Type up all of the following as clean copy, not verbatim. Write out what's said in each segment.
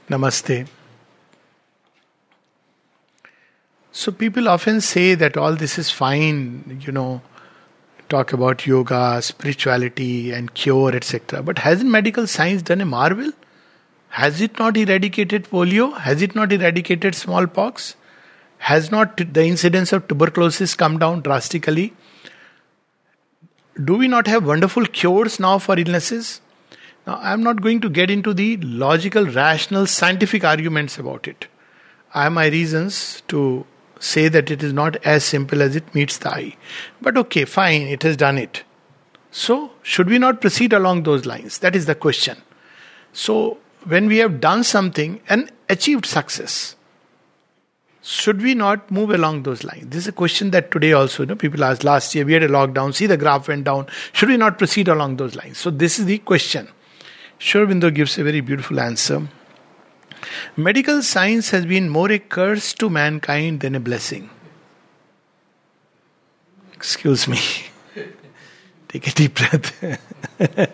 Namaste. So people often say that all this is fine, talk about yoga, spirituality and cure, etc. But hasn't medical science done a marvel? Has it not eradicated polio? Has it not eradicated smallpox? Has not the incidence of tuberculosis come down drastically? Do we not have wonderful cures now for illnesses? Now, I'm not going to get into the logical, rational, scientific arguments about it. I have my reasons to say that it is not as simple as it meets the eye. But okay, fine, it has done it. So, should we not proceed along those lines? That is the question. So, when we have done something and achieved success, should we not move along those lines? This is a question that today also, people asked. Last year we had a lockdown, see the graph went down. Should we not proceed along those lines? So this is the question. Sri Aurobindo gives a very beautiful answer. Medical science has been more a curse to mankind than a blessing. Excuse me. Take a deep breath.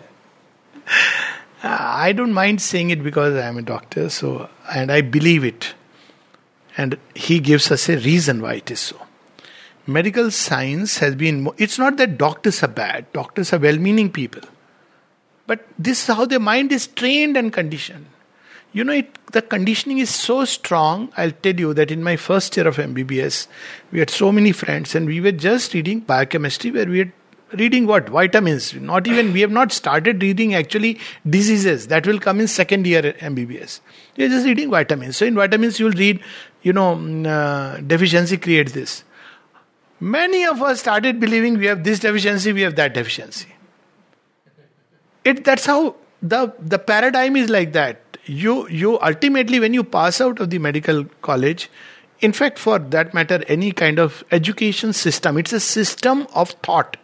I don't mind saying it because I am a doctor, and I believe it. And he gives us a reason why it is so. Medical science has been... It's not that doctors are bad. Doctors are well-meaning people. But this is how their mind is trained and conditioned. The conditioning is so strong. I'll tell you that in my first year of MBBS, we had so many friends and we were just reading biochemistry where we had reading what? Vitamins. We have not started reading actually diseases. That will come in second year MBBS. You're just reading vitamins. So in vitamins you will read, deficiency creates this. Many of us started believing we have this deficiency, we have that deficiency. That's how the paradigm is like that. You ultimately, when you pass out of the medical college, in fact, for that matter, any kind of education system, it's a system of thought.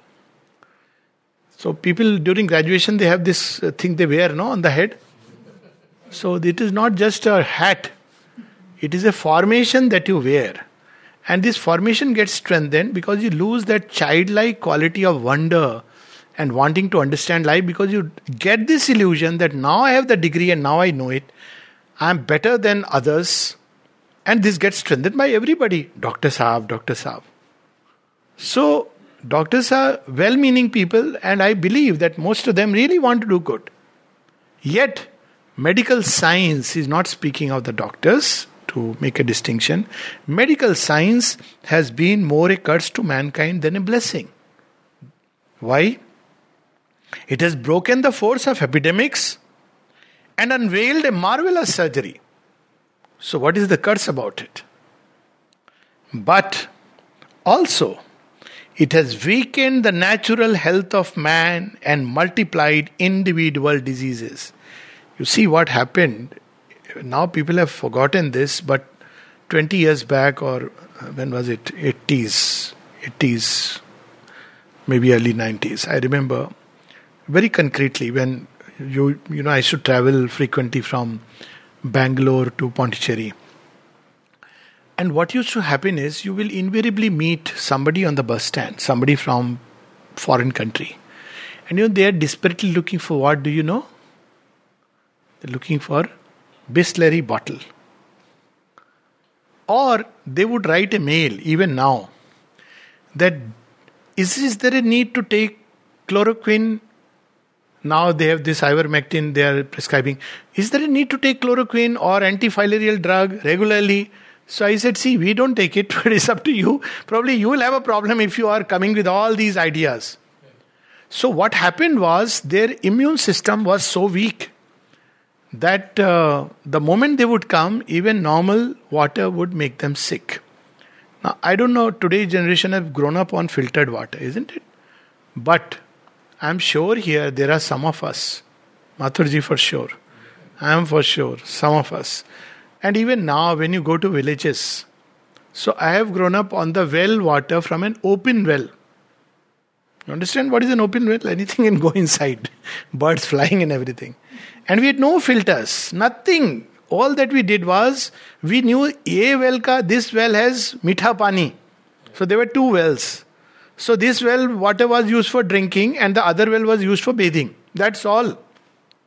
So people during graduation, they have this thing they wear on the head. So it is not just a hat. It is a formation that you wear. And this formation gets strengthened because you lose that childlike quality of wonder and wanting to understand life, because you get this illusion that now I have the degree and now I know it. I am better than others. And this gets strengthened by everybody. Dr. Saab. So doctors are well-meaning people, and I believe that most of them really want to do good. Yet, medical science is not speaking of the doctors, to make a distinction. Medical science has been more a curse to mankind than a blessing. Why? It has broken the force of epidemics and unveiled a marvelous surgery. So what is the curse about it? But also, it has weakened the natural health of man and multiplied individual diseases. You see what happened. Now people have forgotten this, but 20 years back, or when was it? 80s, maybe early 90s. I remember very concretely when I used to travel frequently from Bangalore to Pondicherry. And what used to happen is you will invariably meet somebody on the bus stand, somebody from foreign country. And they are desperately looking for what, do you know? They're looking for Bisleri bottle. Or they would write a mail, even now, that is there a need to take chloroquine? Now they have this ivermectin they are prescribing. Is there a need to take chloroquine or antifilaria drug regularly? So I said, see, we don't take it, but it's up to you. Probably you will have a problem if you are coming with all these ideas. So what happened was their immune system was so weak that the moment they would come, even normal water would make them sick. Now, I don't know, today's generation have grown up on filtered water, isn't it? But I'm sure here there are some of us, Mathurji for sure, I am for sure, some of us. And even now when you go to villages, so I have grown up on the well water from an open well. You understand what is an open well? Anything can go inside. Birds flying and everything. And we had no filters, nothing. All that we did was, we knew this well has mitha pani. So there were two wells. So this well, water was used for drinking and the other well was used for bathing. That's all.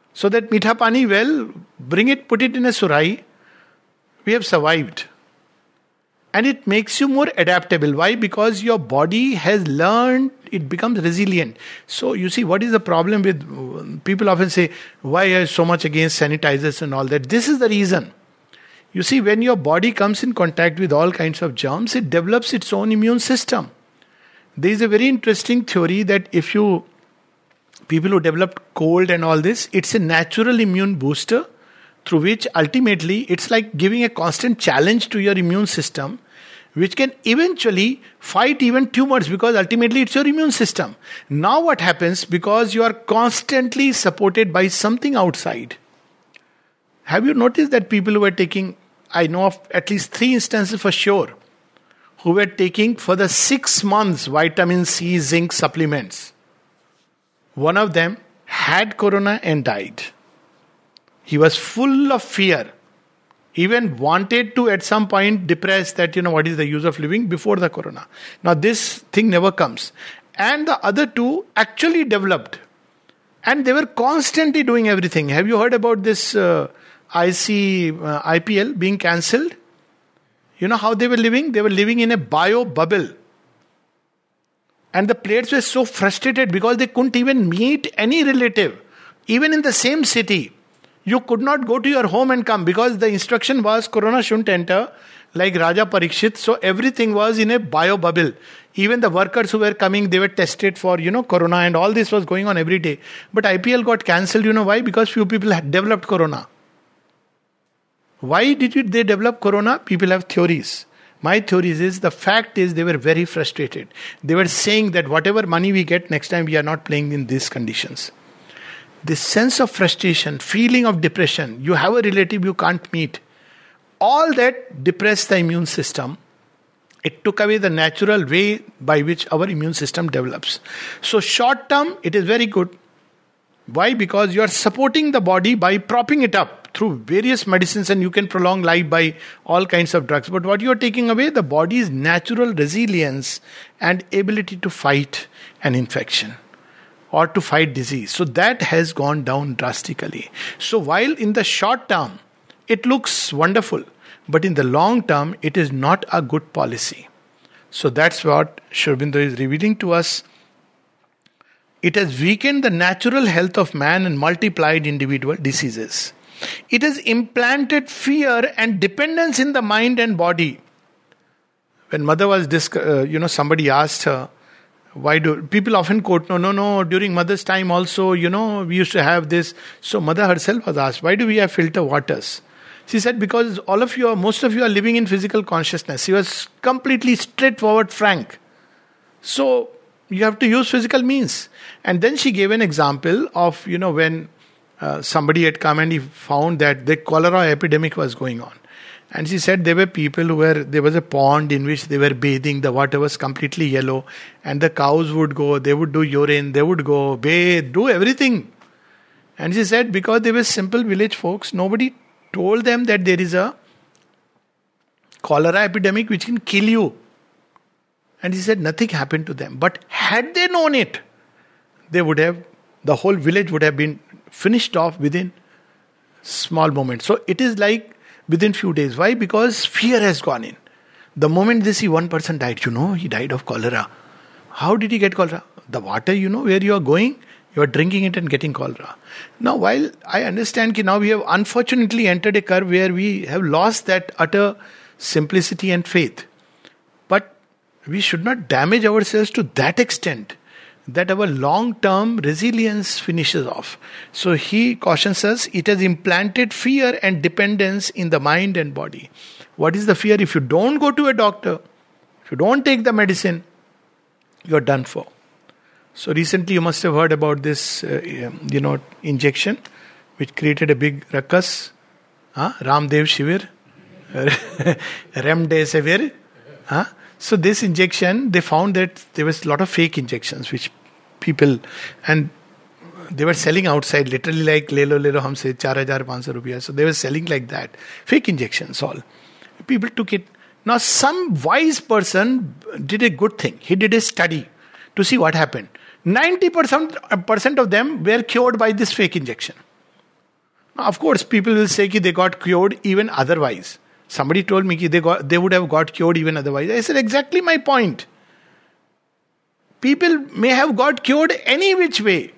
So that mitha pani, well, bring it, put it in a surai. We have survived. And it makes you more adaptable. Why? Because your body has learned, it becomes resilient. So you see, what is the problem with, people often say, why are you so much against sanitizers and all that? This is the reason. You see, when your body comes in contact with all kinds of germs, it develops its own immune system. There is a very interesting theory that people who developed cold and all this, it's a natural immune booster through which ultimately it's like giving a constant challenge to your immune system, which can eventually fight even tumors, because ultimately it's your immune system. Now what happens, because you are constantly supported by something outside. Have you noticed that people who were taking, I know of at least 3 instances for sure, who were taking for the 6 months vitamin C, zinc supplements. One of them had corona and died. He was full of fear. Even wanted to at some point depress that, what is the use of living before the corona. Now this thing never comes. And the other 2 actually developed. And they were constantly doing everything. Have you heard about this IPL being cancelled? You know how they were living? They were living in a bio bubble. And the players were so frustrated because they couldn't even meet any relative. Even in the same city. You could not go to your home and come, because the instruction was corona shouldn't enter, like Raja Parikshit. So everything was in a bio bubble. Even the workers who were coming, they were tested for, corona, and all this was going on every day. But IPL got cancelled. You know why? Because few people had developed corona. Why did they develop corona? People have theories. My theories is, the fact is they were very frustrated. They were saying that whatever money we get, next time we are not playing in these conditions. This sense of frustration, feeling of depression, you have a relative you can't meet, all that depressed the immune system. It took away the natural way by which our immune system develops. So short term, it is very good. Why? Because you are supporting the body by propping it up through various medicines, and you can prolong life by all kinds of drugs. But what you are taking away, the body's natural resilience and ability to fight an infection or to fight disease. So that has gone down drastically. So while in the short term, it looks wonderful, but in the long term, it is not a good policy. So that's what Sri Aurobindo is revealing to us. It has weakened the natural health of man and multiplied individual diseases. It has implanted fear and dependence in the mind and body. When mother was, somebody asked her, why do people often quote, no, during mother's time also, we used to have this. So mother herself was asked, why do we have filter waters? She said, because most of you are living in physical consciousness. She was completely straightforward, frank. So you have to use physical means. And then she gave an example of, when somebody had come and he found that the cholera epidemic was going on. And she said there were people there was a pond in which they were bathing, the water was completely yellow, and the cows would go, they would do urine, they would go, bathe, do everything. And she said because they were simple village folks, nobody told them that there is a cholera epidemic which can kill you. And she said nothing happened to them. But had they known it, the whole village would have been finished off within small moments. So it is like within few days. Why? Because fear has gone in. The moment they see one person died, he died of cholera. How did he get cholera? The water, where you are going, you are drinking it and getting cholera. Now, while I understand that now we have unfortunately entered a curve where we have lost that utter simplicity and faith. But we should not damage ourselves to that extent that our long-term resilience finishes off. So he cautions us, it has implanted fear and dependence in the mind and body. What is the fear? If you don't go to a doctor, if you don't take the medicine, you are done for. So recently you must have heard about this, injection, which created a big ruckus. Ramdev Shivir, Remdesivir. So this injection, they found that there was a lot of fake injections, which people, and they were selling outside, literally like le lo humse 4,500 rupees. So they were selling like that, fake injections all. People took it. Now some wise person did a good thing. He did a study to see what happened. 90% of them were cured by this fake injection. Now, of course, people will say that they got cured even otherwise. Somebody told me that they would have got cured even otherwise. I said, exactly my point. People may have got cured any which way.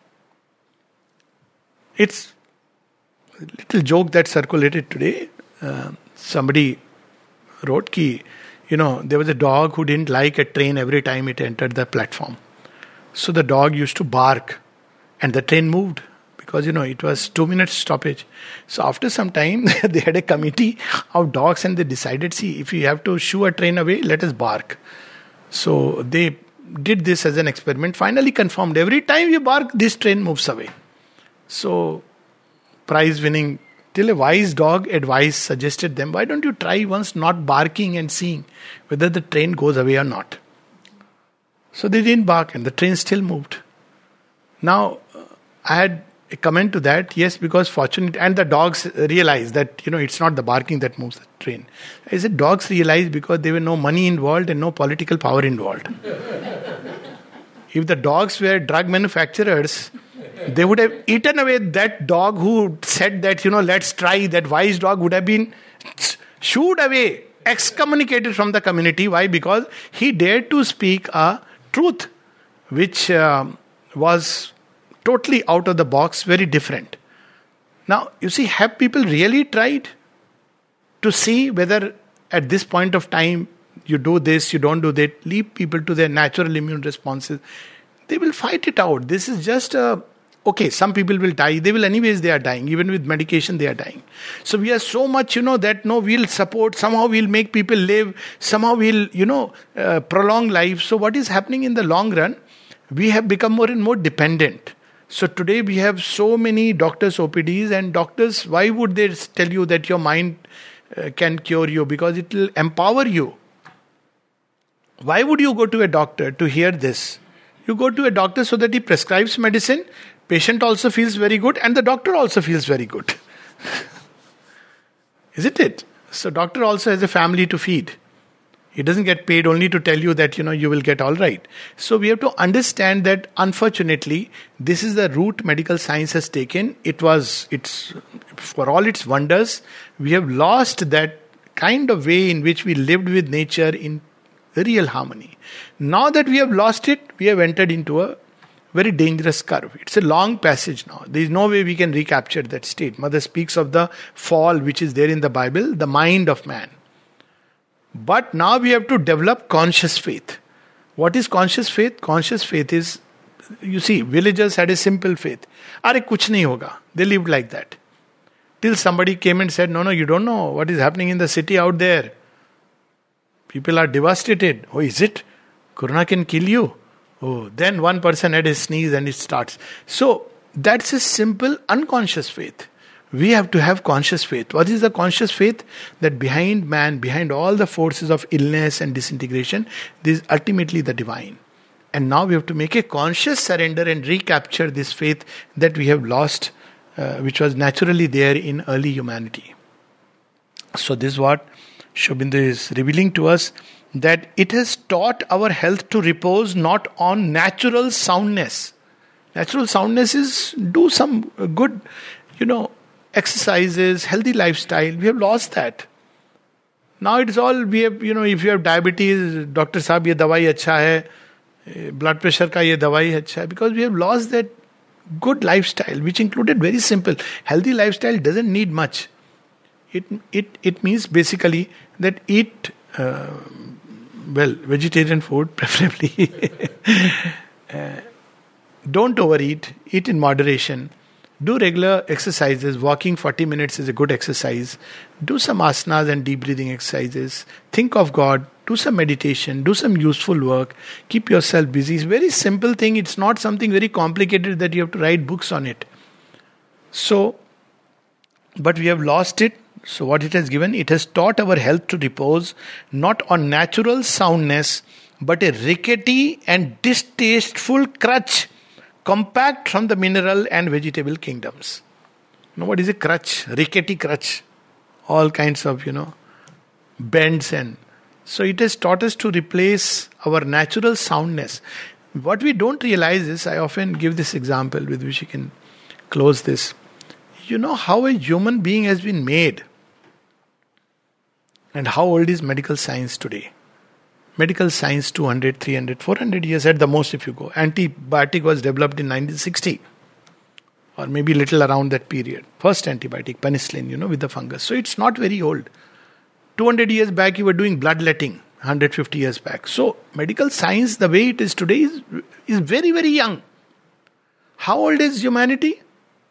It's a little joke that circulated today. Somebody wrote that, there was a dog who didn't like a train every time it entered the platform. So the dog used to bark and the train moved. Because, it was 2 minutes stoppage. So after some time, they had a committee of dogs and they decided, if you have to shoo a train away, let us bark. So they did this as an experiment, finally confirmed. Every time you bark, this train moves away. So, prize winning, till a wise dog advice suggested them, why don't you try once not barking and seeing whether the train goes away or not. So they didn't bark and the train still moved. Now, I had a comment to that, yes, because fortunately, and the dogs realized that, it's not the barking that moves the train. I said dogs realized because there were no money involved and no political power involved. If the dogs were drug manufacturers, they would have eaten away that dog who said that, let's try. That wise dog would have been shooed away, excommunicated from the community. Why? Because he dared to speak a truth which was totally out of the box, very different. Now, you see, have people really tried to see whether at this point of time you do this, you don't do that? Leave people to their natural immune responses. They will fight it out. This is just okay, some people will die. They are dying. Even with medication, they are dying. So we are so much, that we'll support. Somehow we'll make people live. Somehow we'll, prolong life. So what is happening in the long run? We have become more and more dependent. So today we have so many doctors' OPDs, and doctors, why would they tell you that your mind can cure you? Because it will empower you. Why would you go to a doctor to hear this? You go to a doctor so that he prescribes medicine, patient also feels very good, and the doctor also feels very good. Isn't it? So doctor also has a family to feed. He doesn't get paid only to tell you that, you will get all right. So we have to understand that, unfortunately, this is the route medical science has taken. It's for all its wonders, we have lost that kind of way in which we lived with nature in real harmony. Now that we have lost it, we have entered into a very dangerous curve. It's a long passage now. There is no way we can recapture that state. Mother speaks of the fall which is there in the Bible, the mind of man. But now we have to develop conscious faith. What is conscious faith? Conscious faith is, you see, villagers had a simple faith. Are kuch nahi hoga. They lived like that. Till somebody came and said, no, you don't know what is happening in the city out there. People are devastated. Oh, is it? Corona can kill you. Oh, then one person had a sneeze and it starts. So, that's a simple unconscious faith. We have to have conscious faith. What is the conscious faith? That behind man, behind all the forces of illness and disintegration, there is ultimately the divine. And now we have to make a conscious surrender and recapture this faith that we have lost, which was naturally there in early humanity. So this is what Sri Aurobindo is revealing to us, that it has taught our health to repose not on natural soundness. Natural soundness is do some good, exercises, healthy lifestyle. We have lost that. Now it is all, we have, if you have diabetes, doctor sahab, ye dawai acha hai, blood pressure ka ye dawai acha hai, because we have lost that good lifestyle, which included very simple. Healthy lifestyle doesn't need much. It means basically that eat, vegetarian food preferably. Don't overeat, eat in moderation. Do regular exercises. Walking 40 minutes is a good exercise. Do some asanas and deep breathing exercises. Think of God. Do some meditation. Do some useful work. Keep yourself busy. It's a very simple thing. It's not something very complicated that you have to write books on it. So, but we have lost it. So what it has given? It has taught our health to repose not on natural soundness, but a rickety and distasteful crutch, compact from the mineral and vegetable kingdoms. What is a crutch? Rickety crutch. All kinds of, bends, and so it has taught us to replace our natural soundness. What we don't realize is, I often give this example with which you can close this. you know how a human being has been made. And how old is medical science today? Medical science 200, 300, 400 years at the most if you go. Antibiotic was developed in 1960. Or maybe little around that period. First antibiotic, penicillin, with the fungus. So it's not very old. 200 years back you were doing bloodletting. 150 years back. So medical science, the way it is today, is very, very young. How old is humanity?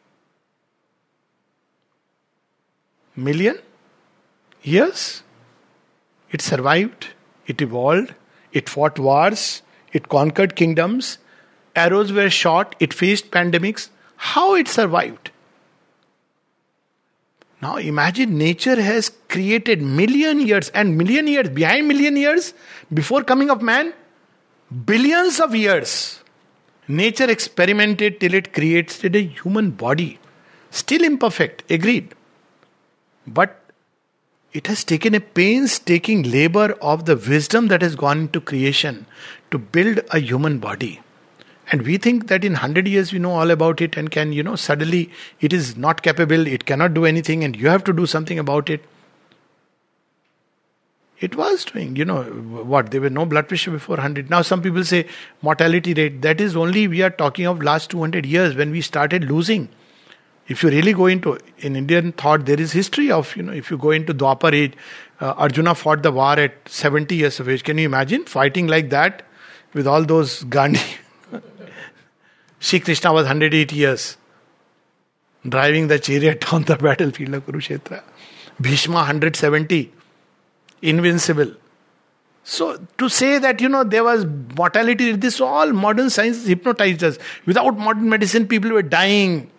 Million years? It survived. It evolved. It fought wars. It conquered kingdoms. Arrows were shot. It faced pandemics. How it survived? Now imagine nature has created million years and million years, behind million years, before coming of man, billions of years. Nature experimented till it created a human body. Still imperfect, agreed. But it has taken a painstaking labor of the wisdom that has gone into creation to build a human body. And we think that in 100 years we know all about it and can, suddenly it is not capable, it cannot do anything and you have to do something about it. It was doing, what, there were no blood pressure before 100. Now some people say mortality rate, that is only we are talking of last 200 years when we started losing. If you really go into, in Indian thought, there is history of, if you go into Dwapar age, Arjuna fought the war at 70 years of age. Can you imagine fighting like that with all those Gandhi? Shri Krishna was 108 years, driving the chariot on the battlefield of Kurukshetra. Bhishma 170, invincible. So to say that, there was mortality, this all modern science hypnotized us. Without modern medicine, people were dying.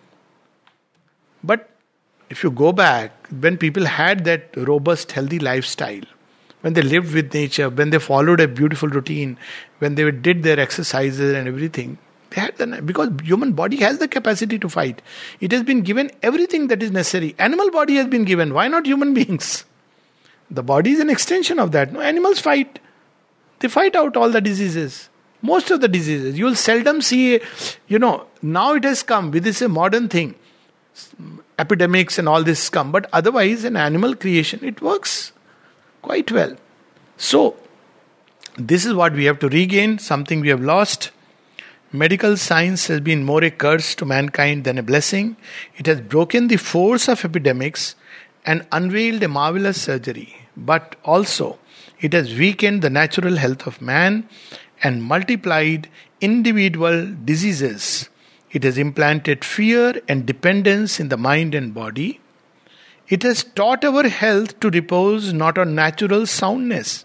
But if you go back, when people had that robust, healthy lifestyle, when they lived with nature, when they followed a beautiful routine, when they did their exercises and everything, they had because human body has the capacity to fight. It has been given everything that is necessary. Animal body has been given. Why not human beings? The body is an extension of that. No, animals fight. They fight out all the diseases. Most of the diseases. You will seldom see, now it has come with this a modern thing. Epidemics and all this come. But otherwise, an animal creation, it works quite well. So, this is what we have to regain, something we have lost. Medical science has been more a curse to mankind than a blessing. It has broken the force of epidemics and unveiled a marvelous surgery. But also, it has weakened the natural health of man and multiplied individual diseases. It has implanted fear and dependence in the mind and body. It has taught our health to repose not on natural soundness,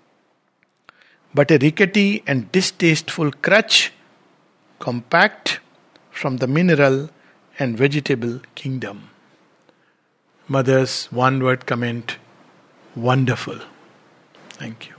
but a rickety and distasteful crutch, compact from the mineral and vegetable kingdom. Mother's one word comment, wonderful. Thank you.